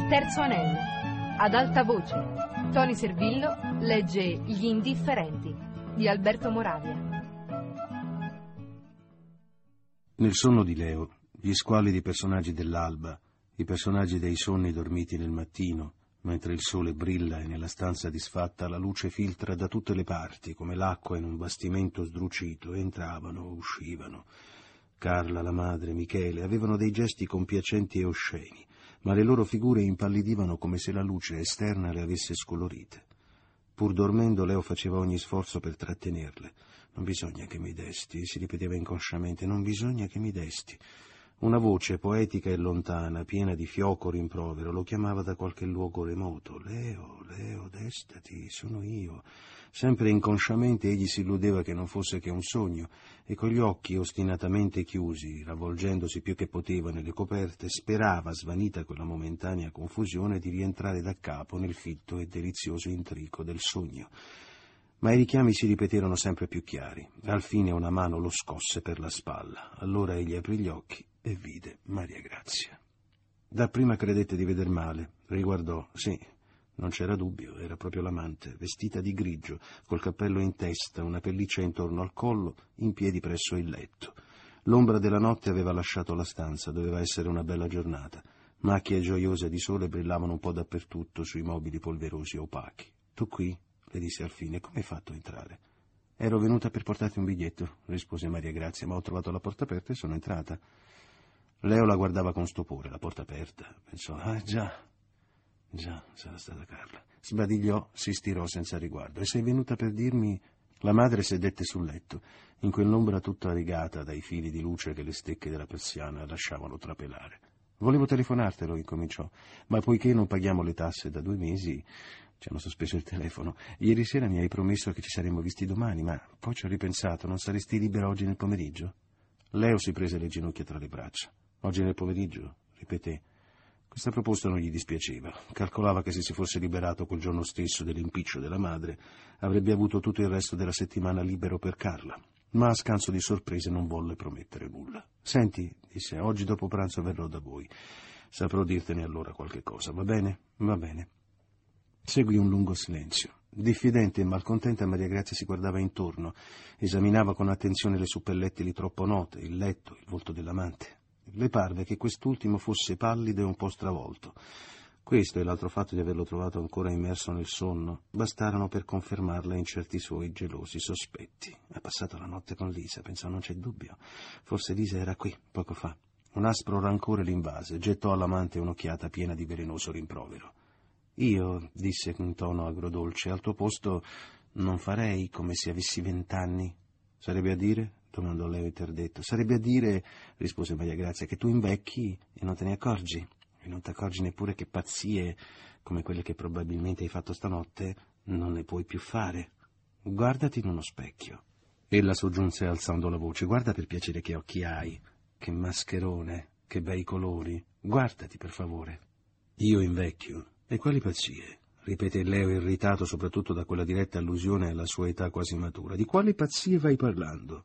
Il terzo anello. Ad alta voce. Tony Servillo legge Gli indifferenti di Alberto Moravia. Nel sonno di Leo, gli squallidi personaggi dell'alba, i personaggi dei sonni dormiti nel mattino, mentre il sole brilla e nella stanza disfatta la luce filtra da tutte le parti, come l'acqua in un bastimento sdrucito, entravano, uscivano. Carla, la madre, Michele, avevano dei gesti compiacenti e osceni, ma le loro figure impallidivano come se la luce esterna le avesse scolorite. Pur dormendo, Leo faceva ogni sforzo per trattenerle. «Non bisogna che mi desti», si ripeteva inconsciamente, «non bisogna che mi desti». Una voce poetica e lontana, piena di fioco rimprovero, lo chiamava da qualche luogo remoto. «Leo, Leo, destati, sono io». Sempre inconsciamente egli si illudeva che non fosse che un sogno, e con gli occhi ostinatamente chiusi, ravvolgendosi più che poteva nelle coperte, sperava, svanita quella momentanea confusione, di rientrare da capo nel fitto e delizioso intrico del sogno. Ma i richiami si ripeterono sempre più chiari. Al fine una mano lo scosse per la spalla. Allora egli aprì gli occhi e vide Maria Grazia. Dapprima credette di veder male. Riguardò, sì, non c'era dubbio, era proprio l'amante, vestita di grigio, col cappello in testa, una pelliccia intorno al collo, in piedi presso il letto. L'ombra della notte aveva lasciato la stanza, doveva essere una bella giornata. Macchie gioiose di sole brillavano un po' dappertutto, sui mobili polverosi e opachi. «Tu qui?» le disse al fine. «Come hai fatto a entrare?» «Ero venuta per portarti un biglietto», rispose Maria Grazia, «ma ho trovato la porta aperta e sono entrata». Leo la guardava con stupore. La porta aperta. Pensò, già, sarà stata Carla. Sbadigliò, si stirò senza riguardo. «E sei venuta per dirmi...» La madre sedette sul letto, in quell'ombra tutta rigata dai fili di luce che le stecche della persiana lasciavano trapelare. «Volevo telefonartelo», incominciò, «ma poiché non paghiamo le tasse da 2 mesi, ci hanno sospeso il telefono. Ieri sera mi hai promesso che ci saremmo visti domani, ma poi ci ho ripensato. Non saresti libera oggi nel pomeriggio?» Leo si prese le ginocchia tra le braccia. «Oggi nel pomeriggio?» ripeté. Questa proposta non gli dispiaceva. Calcolava che se si fosse liberato quel giorno stesso dell'impiccio della madre, avrebbe avuto tutto il resto della settimana libero per Carla. Ma a scanso di sorprese non volle promettere nulla. «Senti», disse, «oggi dopo pranzo verrò da voi. Saprò dirtene allora qualche cosa, va bene?» «Va bene». Seguì un lungo silenzio. Diffidente e malcontenta, Maria Grazia si guardava intorno, esaminava con attenzione le suppellettili troppo note, il letto, il volto dell'amante. Le parve che quest'ultimo fosse pallido e un po' stravolto. Questo e l'altro fatto di averlo trovato ancora immerso nel sonno bastarono per confermarla in certi suoi gelosi sospetti. «Ha passato la notte con Lisa», pensò, «non c'è dubbio. Forse Lisa era qui, poco fa». Un aspro rancore l'invase, gettò all'amante un'occhiata piena di velenoso rimprovero. «Io», disse con tono agrodolce, «al tuo posto non farei come se avessi 20 anni. «Sarebbe a dire?» domandò Leo interdetto. «Sarebbe a dire», rispose Maria Grazia, «che tu invecchi e non te ne accorgi. E non ti accorgi neppure che pazzie, come quelle che probabilmente hai fatto stanotte, non ne puoi più fare. Guardati in uno specchio». Ella soggiunse alzando la voce. «Guarda per piacere che occhi hai, che mascherone, che bei colori. Guardati, per favore». «Io invecchio? E quali pazzie?» ripeté Leo, irritato soprattutto da quella diretta allusione alla sua età quasi matura. «Di quali pazzie vai parlando?»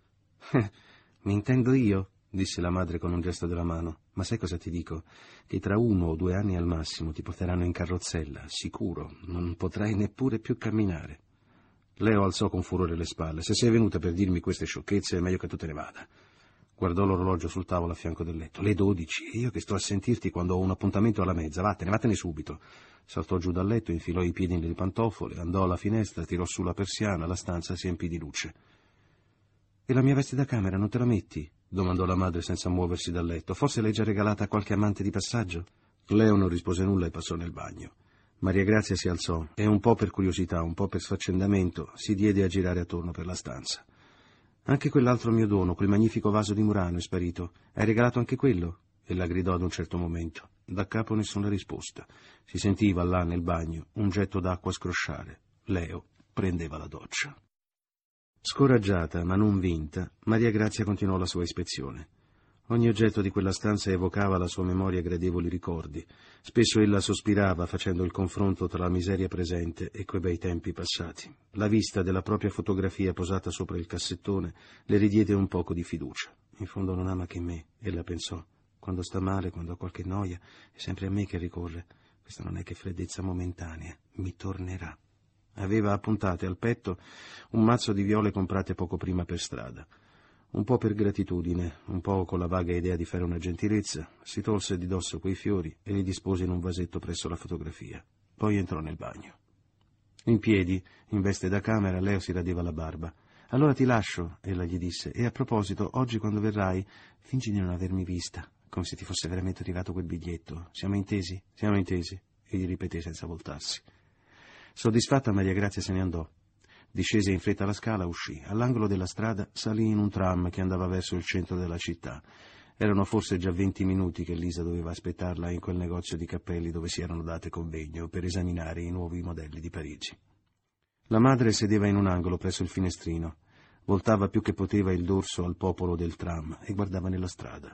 «Mi intendo io», disse la madre con un gesto della mano. «Ma sai cosa ti dico? Che tra 1 o 2 anni al massimo ti porteranno in carrozzella, sicuro. Non potrai neppure più camminare». Leo alzò con furore le spalle. «Se sei venuta per dirmi queste sciocchezze è meglio che tu te ne vada». Guardò l'orologio sul tavolo a fianco del letto. «Le 12, e io che sto a sentirti quando ho un appuntamento alla mezza. Vattene subito». Saltò giù dal letto, infilò i piedi nelle pantofole, andò alla finestra, tirò su la persiana, la stanza si empì di luce. «E la mia veste da camera non te la metti?» domandò la madre senza muoversi dal letto. «Forse l'hai già regalata a qualche amante di passaggio?» Leo non rispose nulla e passò nel bagno. Maria Grazia si alzò e, un po' per curiosità, un po' per sfaccendamento, si diede a girare attorno per la stanza. «Anche quell'altro mio dono, quel magnifico vaso di Murano, è sparito. Hai regalato anche quello?» Ella gridò ad un certo momento. Da capo nessuna risposta. Si sentiva là nel bagno un getto d'acqua scrosciare. Leo prendeva la doccia. Scoraggiata, ma non vinta, Maria Grazia continuò la sua ispezione. Ogni oggetto di quella stanza evocava alla sua memoria gradevoli ricordi. Spesso ella sospirava facendo il confronto tra la miseria presente e quei bei tempi passati. La vista della propria fotografia posata sopra il cassettone le ridiede un poco di fiducia. «In fondo non ama che me», ella pensò. quando sta male, quando ha qualche noia, è sempre a me che ricorre. Questa non è che freddezza momentanea, mi tornerà. Aveva appuntate al petto un mazzo di viole comprate poco prima per strada. Un po' per gratitudine, un po' con la vaga idea di fare una gentilezza, si tolse di dosso quei fiori e li dispose in un vasetto presso la fotografia. Poi entrò nel bagno. In piedi, in veste da camera, Leo si radeva la barba. «Allora ti lascio», ella gli disse, «e a proposito, oggi quando verrai, fingi di non avermi vista, come se ti fosse veramente arrivato quel biglietto. Siamo intesi?» «Siamo intesi», egli ripeté senza voltarsi. Soddisfatta, Maria Grazia se ne andò. Discese in fretta la scala, uscì. All'angolo della strada salì in un tram che andava verso il centro della città. Erano forse già 20 minuti che Lisa doveva aspettarla in quel negozio di cappelli dove si erano date convegno per esaminare i nuovi modelli di Parigi. La madre sedeva in un angolo presso il finestrino, voltava più che poteva il dorso al popolo del tram e guardava nella strada.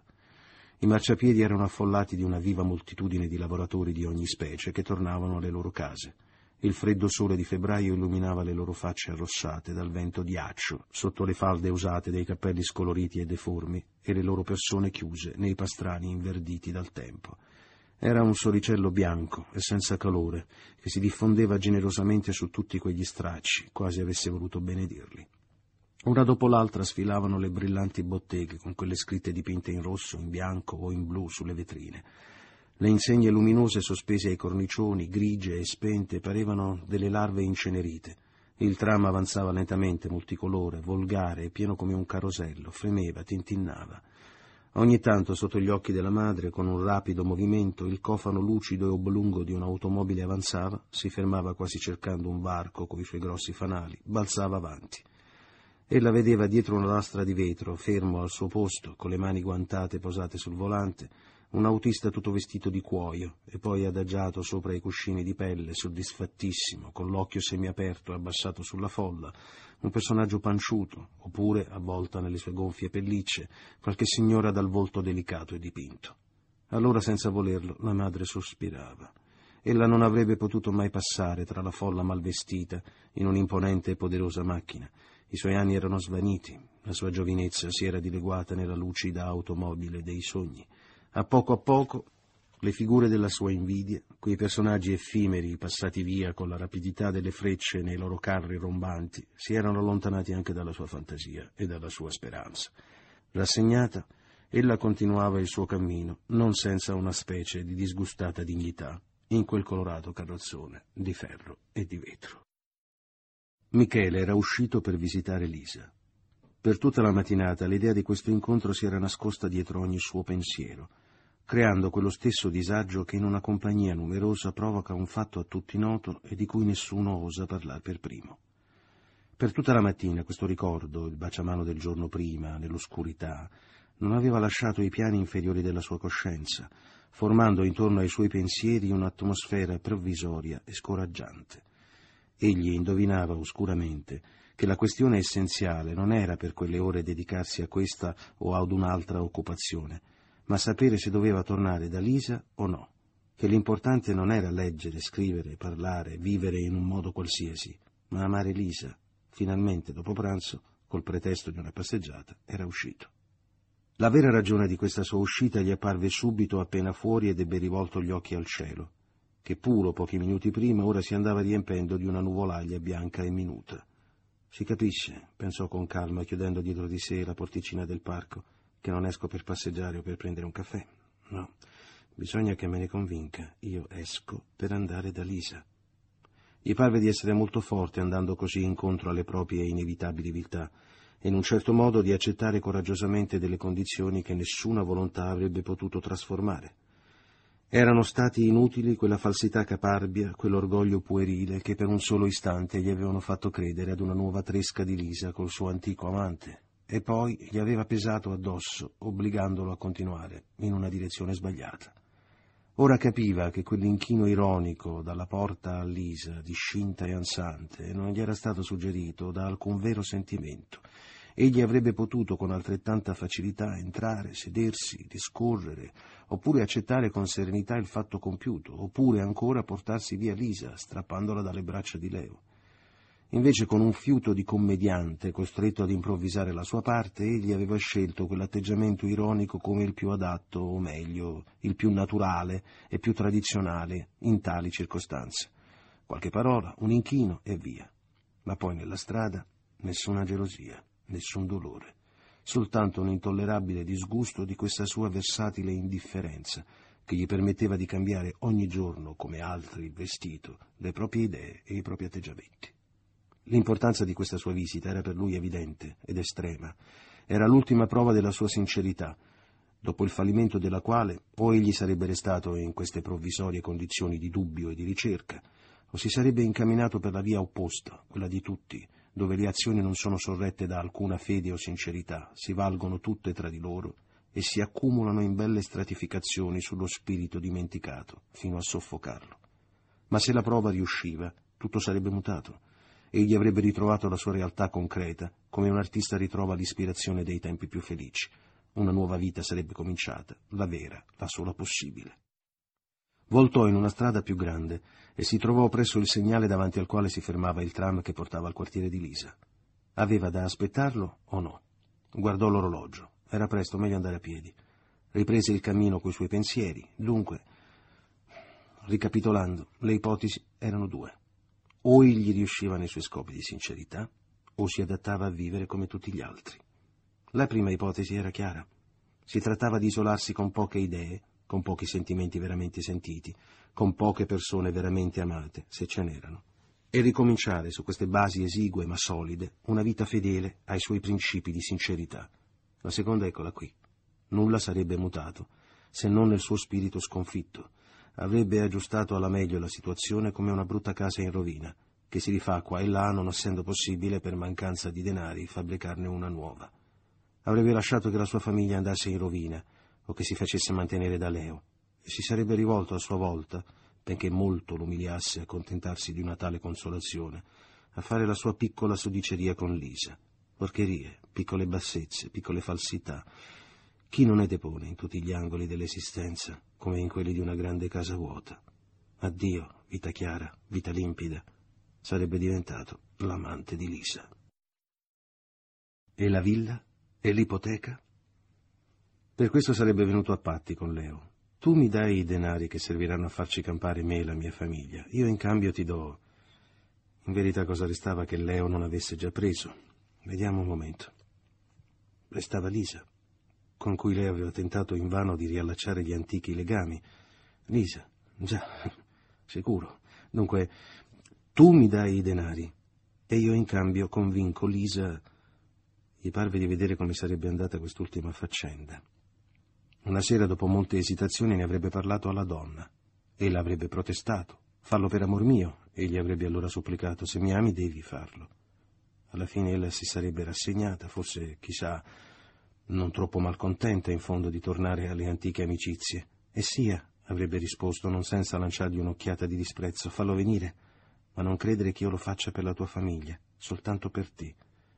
I marciapiedi erano affollati di una viva moltitudine di lavoratori di ogni specie che tornavano alle loro case. Il freddo sole di febbraio illuminava le loro facce arrossate dal vento di accio, sotto le falde usate dei cappelli scoloriti e deformi, e le loro persone chiuse nei pastrani inverditi dal tempo. Era un soricello bianco e senza calore, che si diffondeva generosamente su tutti quegli stracci, quasi avesse voluto benedirli. Una dopo l'altra sfilavano le brillanti botteghe con quelle scritte dipinte in rosso, in bianco o in blu sulle vetrine. Le insegne luminose sospese ai cornicioni, grigie e spente, parevano delle larve incenerite. Il tram avanzava lentamente, multicolore, volgare e pieno come un carosello, fremeva, tintinnava. Ogni tanto, sotto gli occhi della madre, con un rapido movimento, il cofano lucido e oblungo di un'automobile avanzava, si fermava quasi cercando un varco coi suoi grossi fanali, balzava avanti. Ella vedeva dietro una lastra di vetro, fermo al suo posto, con le mani guantate posate sul volante, un autista tutto vestito di cuoio e poi adagiato sopra i cuscini di pelle, soddisfattissimo, con l'occhio semiaperto e abbassato sulla folla, un personaggio panciuto, oppure, avvolta nelle sue gonfie pellicce, qualche signora dal volto delicato e dipinto. Allora, senza volerlo, la madre sospirava. Ella non avrebbe potuto mai passare tra la folla malvestita in un'imponente e poderosa macchina. I suoi anni erano svaniti, la sua giovinezza si era dileguata nella lucida automobile dei sogni. A poco, le figure della sua invidia, quei personaggi effimeri passati via con la rapidità delle frecce nei loro carri rombanti, si erano allontanati anche dalla sua fantasia e dalla sua speranza. Rassegnata, ella continuava il suo cammino, non senza una specie di disgustata dignità, in quel colorato carrozzone di ferro e di vetro. Michele era uscito per visitare Lisa. Per tutta la mattinata l'idea di questo incontro si era nascosta dietro ogni suo pensiero, creando quello stesso disagio che in una compagnia numerosa provoca un fatto a tutti noto e di cui nessuno osa parlare per primo. Per tutta la mattina questo ricordo, il baciamano del giorno prima, nell'oscurità, non aveva lasciato i piani inferiori della sua coscienza, formando intorno ai suoi pensieri un'atmosfera provvisoria e scoraggiante. Egli indovinava oscuramente che la questione essenziale non era per quelle ore dedicarsi a questa o ad un'altra occupazione, ma sapere se doveva tornare da Lisa o no, che l'importante non era leggere, scrivere, parlare, vivere in un modo qualsiasi, ma amare Lisa. Finalmente, dopo pranzo, col pretesto di una passeggiata, era uscito. La vera ragione di questa sua uscita gli apparve subito appena fuori ed ebbe rivolto gli occhi al cielo, che puro pochi minuti prima ora si andava riempendo di una nuvolaglia bianca e minuta. Si capisce, pensò con calma, chiudendo dietro di sé la porticina del parco, che non esco per passeggiare o per prendere un caffè. No, bisogna che me ne convinca. Io esco per andare da Lisa. Gli parve di essere molto forte andando così incontro alle proprie inevitabili viltà e in un certo modo di accettare coraggiosamente delle condizioni che nessuna volontà avrebbe potuto trasformare. Erano stati inutili quella falsità caparbia, quell'orgoglio puerile che per un solo istante gli avevano fatto credere ad una nuova tresca di Lisa col suo antico amante, e poi gli aveva pesato addosso, obbligandolo a continuare in una direzione sbagliata. Ora capiva che quell'inchino ironico dalla porta a Lisa, discinta e ansante, non gli era stato suggerito da alcun vero sentimento. Egli avrebbe potuto con altrettanta facilità entrare, sedersi, discorrere, oppure accettare con serenità il fatto compiuto, oppure ancora portarsi via Lisa, strappandola dalle braccia di Leo. Invece, con un fiuto di commediante, costretto ad improvvisare la sua parte, egli aveva scelto quell'atteggiamento ironico come il più adatto, o meglio, il più naturale e più tradizionale in tali circostanze. Qualche parola, un inchino e via. Ma poi nella strada nessuna gelosia, nessun dolore, soltanto un intollerabile disgusto di questa sua versatile indifferenza, che gli permetteva di cambiare ogni giorno, come altri, il vestito, le proprie idee e i propri atteggiamenti. L'importanza di questa sua visita era per lui evidente ed estrema. Era l'ultima prova della sua sincerità, dopo il fallimento della quale o egli sarebbe restato in queste provvisorie condizioni di dubbio e di ricerca, o si sarebbe incamminato per la via opposta, quella di tutti, dove le azioni non sono sorrette da alcuna fede o sincerità, si valgono tutte tra di loro e si accumulano in belle stratificazioni sullo spirito dimenticato, fino a soffocarlo. Ma se la prova riusciva, tutto sarebbe mutato. Egli avrebbe ritrovato la sua realtà concreta, come un artista ritrova l'ispirazione dei tempi più felici. Una nuova vita sarebbe cominciata, la vera, la sola possibile. Voltò in una strada più grande e si trovò presso il segnale davanti al quale si fermava il tram che portava al quartiere di Lisa. Aveva da aspettarlo o no? Guardò l'orologio. Era presto, meglio andare a piedi. Riprese il cammino coi suoi pensieri. Dunque, ricapitolando, le ipotesi erano due. O egli riusciva nei suoi scopi di sincerità, o si adattava a vivere come tutti gli altri. La prima ipotesi era chiara. Si trattava di isolarsi con poche idee, con pochi sentimenti veramente sentiti, con poche persone veramente amate, se ce n'erano, e ricominciare su queste basi esigue ma solide una vita fedele ai suoi principi di sincerità. La seconda eccola qui. Nulla sarebbe mutato, se non nel suo spirito sconfitto. Avrebbe aggiustato alla meglio la situazione come una brutta casa in rovina, che si rifà qua e là, non essendo possibile, per mancanza di denari, fabbricarne una nuova. Avrebbe lasciato che la sua famiglia andasse in rovina, o che si facesse mantenere da Leo, e si sarebbe rivolto a sua volta, benché molto l'umiliasse accontentarsi di una tale consolazione, a fare la sua piccola suddiceria con Lisa. Porcherie, piccole bassezze, piccole falsità. Chi non ne depone in tutti gli angoli dell'esistenza, come in quelli di una grande casa vuota? Addio, vita chiara, vita limpida. Sarebbe diventato l'amante di Lisa. E la villa? E l'ipoteca? Per questo sarebbe venuto a patti con Leo. Tu mi dai i denari che serviranno a farci campare me e la mia famiglia. Io in cambio ti do... In verità cosa restava che Leo non avesse già preso? Vediamo un momento. Restava Lisa, con cui lei aveva tentato invano di riallacciare gli antichi legami. Lisa, già, sicuro. Dunque, tu mi dai i denari e io in cambio convinco Lisa. Gli parve di vedere come sarebbe andata quest'ultima faccenda. Una sera, dopo molte esitazioni, ne avrebbe parlato alla donna. Ella avrebbe protestato. Fallo per amor mio. Egli avrebbe allora supplicato: se mi ami devi farlo. Alla fine ella si sarebbe rassegnata, forse, chissà, non troppo malcontenta in fondo di tornare alle antiche amicizie. E sia, avrebbe risposto, non senza lanciargli un'occhiata di disprezzo: fallo venire, ma non credere che io lo faccia per la tua famiglia, soltanto per te.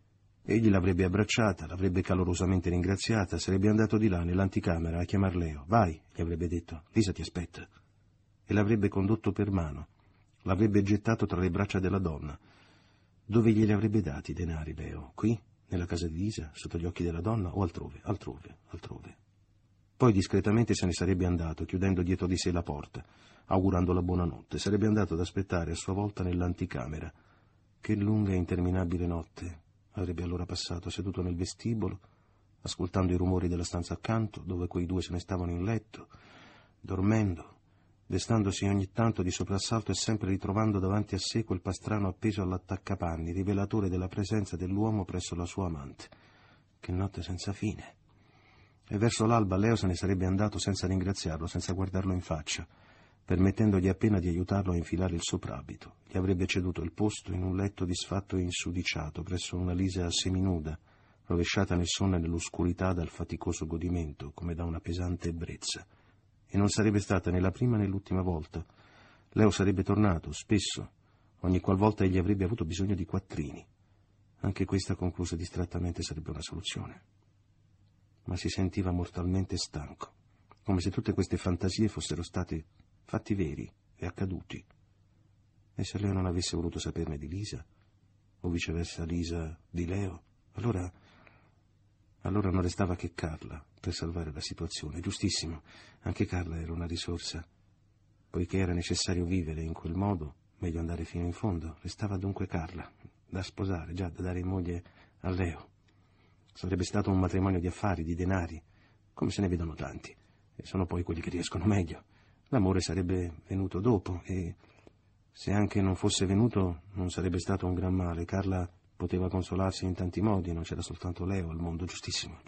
Egli l'avrebbe abbracciata, l'avrebbe calorosamente ringraziata, sarebbe andato di là nell'anticamera a chiamar Leo. Vai, gli avrebbe detto, Lisa ti aspetta. E l'avrebbe condotto per mano, l'avrebbe gettato tra le braccia della donna. Dove glieli avrebbe dati i denari, Leo? Qui? Nella casa di Lisa? Sotto gli occhi della donna? O altrove? Altrove. Poi discretamente se ne sarebbe andato, chiudendo dietro di sé la porta, augurando la buonanotte. Sarebbe andato ad aspettare a sua volta nell'anticamera. Che lunga e interminabile notte avrebbe allora passato, seduto nel vestibolo, ascoltando i rumori della stanza accanto, dove quei due se ne stavano in letto, dormendo, destandosi ogni tanto di soprassalto e sempre ritrovando davanti a sé quel pastrano appeso all'attaccapanni, rivelatore della presenza dell'uomo presso la sua amante. Che notte senza fine! E verso l'alba Leo se ne sarebbe andato senza ringraziarlo, senza guardarlo in faccia, permettendogli appena di aiutarlo a infilare il soprabito. Gli avrebbe ceduto il posto in un letto disfatto e insudiciato presso una Lisa seminuda, rovesciata nel sonno e nell'oscurità dal faticoso godimento, come da una pesante ebbrezza. E non sarebbe stata né la prima né l'ultima volta. Leo sarebbe tornato, spesso, ogni qualvolta egli avrebbe avuto bisogno di quattrini. Anche questa, conclusa distrattamente, sarebbe una soluzione. Ma si sentiva mortalmente stanco, come se tutte queste fantasie fossero state fatti veri e accaduti. E se Leo non avesse voluto saperne di Lisa? o viceversa Lisa di Leo, allora non restava che Carla per salvare la situazione. Giustissimo, anche Carla era una risorsa. Poiché era necessario vivere in quel modo, meglio andare fino in fondo. Restava dunque Carla, da sposare, già da dare in moglie a Leo. Sarebbe stato un matrimonio di affari, di denari, come se ne vedono tanti, e sono poi quelli che riescono meglio. L'amore sarebbe venuto dopo, e se anche non fosse venuto non sarebbe stato un gran male. Carla poteva consolarsi in tanti modi, non c'era soltanto Leo al mondo. Giustissimo,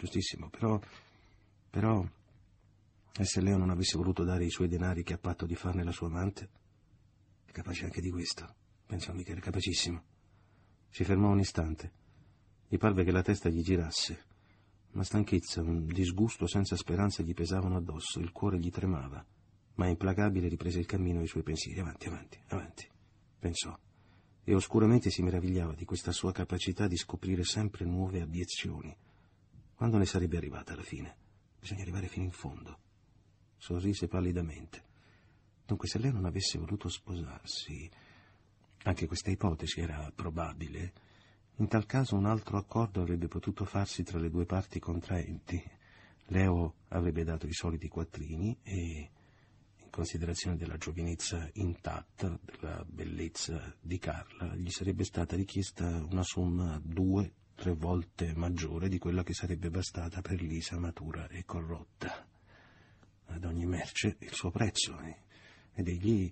però, e se Leo non avesse voluto dare i suoi denari che ha patto di farne la sua amante? È capace anche di questo. Pensò mica, era capacissimo. Si fermò un istante. Gli parve che la testa gli girasse. Una stanchezza, un disgusto senza speranza gli pesavano addosso, il cuore gli tremava, ma implacabile riprese il cammino ai suoi pensieri. Avanti, pensò, e oscuramente si meravigliava di questa sua capacità di scoprire sempre nuove abiezioni. Quando ne sarebbe arrivata alla fine? Bisogna arrivare fino in fondo. Sorrise pallidamente. Dunque, se lei non avesse voluto sposarsi, anche questa ipotesi era probabile, in tal caso un altro accordo avrebbe potuto farsi tra le due parti contraenti. Leo avrebbe dato i soliti quattrini e, in considerazione della giovinezza intatta, della bellezza di Carla, gli sarebbe stata richiesta una somma 2-3 volte maggiore di quella che sarebbe bastata per Lisa matura e corrotta. Ad ogni merce il suo prezzo, ed egli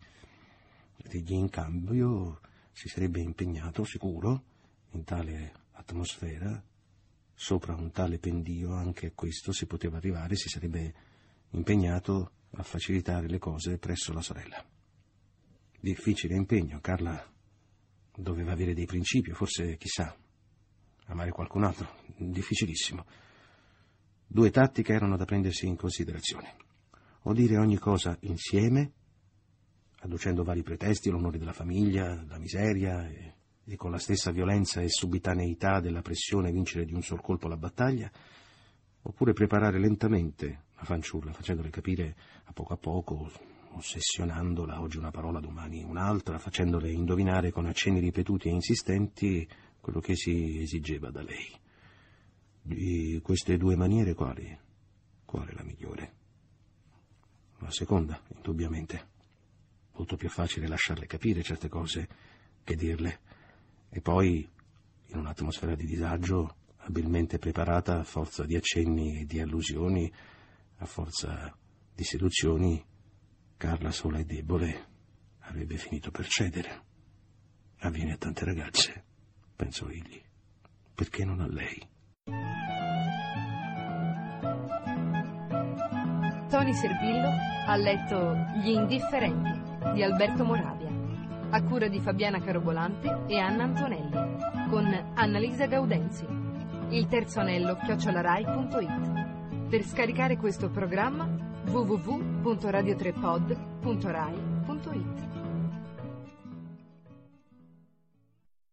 in cambio si sarebbe impegnato, sicuro, in tale atmosfera, sopra un tale pendio. Anche a questo si poteva arrivare, si sarebbe impegnato a facilitare le cose presso la sorella. Difficile impegno. Carla doveva avere dei principi, forse, chissà, amare qualcun altro. Difficilissimo. 2 tattiche erano da prendersi in considerazione: o dire ogni cosa insieme, adducendo vari pretesti, l'onore della famiglia, la miseria, e con la stessa violenza e subitaneità della pressione vincere di un sol colpo la battaglia, oppure preparare lentamente la fanciulla, facendole capire a poco, ossessionandola, oggi una parola, domani un'altra, facendole indovinare con accenni ripetuti e insistenti quello che si esigeva da lei. Di queste 2 maniere, quale è la migliore? La seconda, indubbiamente. Molto più facile lasciarle capire certe cose che dirle, e poi, in un'atmosfera di disagio, abilmente preparata a forza di accenni e di allusioni, a forza di seduzioni, Carla, sola e debole, avrebbe finito per cedere. Avviene a tante ragazze, pensò egli. Perché non a lei? Toni Servillo ha letto Gli indifferenti di Alberto Moravia, a cura di Fabiana Carobolante e Anna Antonelli, con Annalisa Gaudenzi. Il terzo anello @rai.it. Per scaricare questo programma www.radio3pod.rai.it.